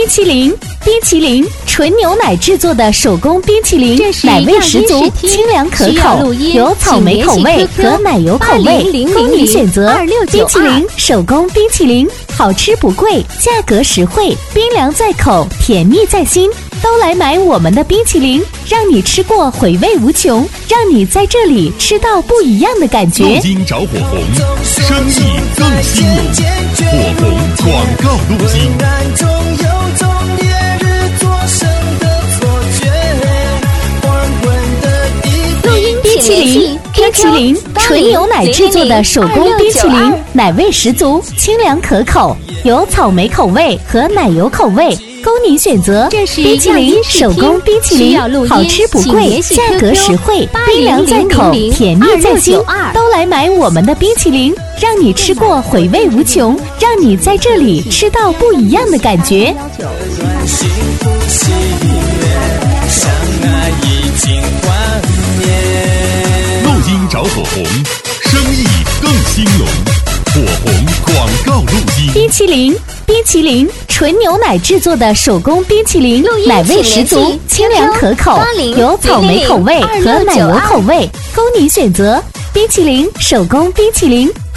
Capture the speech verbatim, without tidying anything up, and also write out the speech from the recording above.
冰淇淋，冰淇淋，纯牛奶制作的手工冰淇淋，奶味十足，清凉可口，有草莓口味和奶油口味，供你选择。冰淇淋，手工冰淇淋，好吃不贵，价格实惠，冰凉在口，甜蜜在心。都来买我们的冰淇淋，让你吃过回味无穷，让你在这里吃到不一样的感觉。 路经找火红，生意更兴隆。火红广告路经。 冰淇淋，冰淇淋，纯牛奶制作的手工冰淇淋，奶味十足，清凉可口，有草莓口味和奶油口味。供你选择，冰淇淋，手工冰淇淋，好吃不贵，价格实惠，冰凉在口，甜蜜在心。都来买我们的冰淇淋，让你吃过回味无穷，让你在这里吃到不一样的感觉。 路经找火红，生意更兴隆。火红广告路经。 冰淇淋，冰淇淋，纯牛奶制作的手工冰淇淋，奶味十足，清凉可口，有草莓口味和奶油口味，供你选择。冰淇淋，手工冰淇淋，